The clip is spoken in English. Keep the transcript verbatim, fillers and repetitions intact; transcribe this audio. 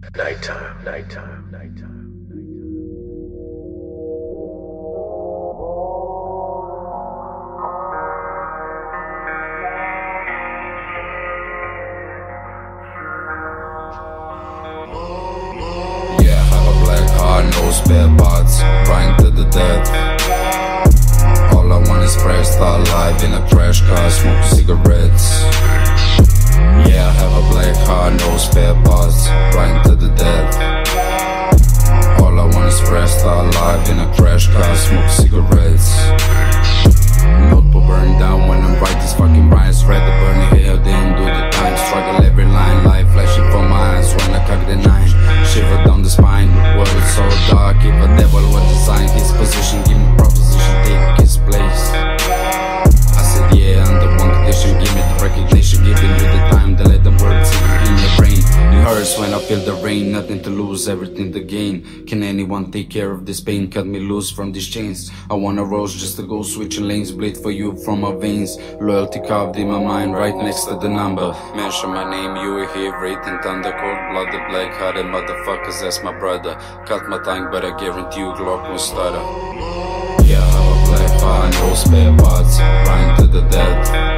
Nighttime, nighttime, nighttime. Yeah, have a black car, no spare parts, grind to the death. All I want is fresh, start alive in a crash car, smoke cigarettes. Yeah, have a black car, no spare parts, grind to the death. All I want is fresh, start alive in a crash car, smoke cigarettes. Notebook burn down when I'm right, this fucking rhymes read the burning hell, then do the time. Struggle every line, light flashing from my eyes when I cock the nine. Shiver down the spine, world so dark, if a devil would design his position, give me proposition, take his place. I said yeah, under one condition, give me the recognition, giving you the time to let the words in your brain. It hurts when I feel the rain, nothing to lose, everything to gain. Can anyone take care of this pain? Cut me loose from these chains. I wanna rose just to go switching lanes, bleed for you from my veins. Loyalty carved in my mind, right next to the number. Mention my name, you will hear breathing thunder. Cold blooded, black hearted motherfuckers, that's my brother. Cut my tongue, but I guarantee you Glock will stutter. Yeah, I have a black car, no spare parts, grind to the death.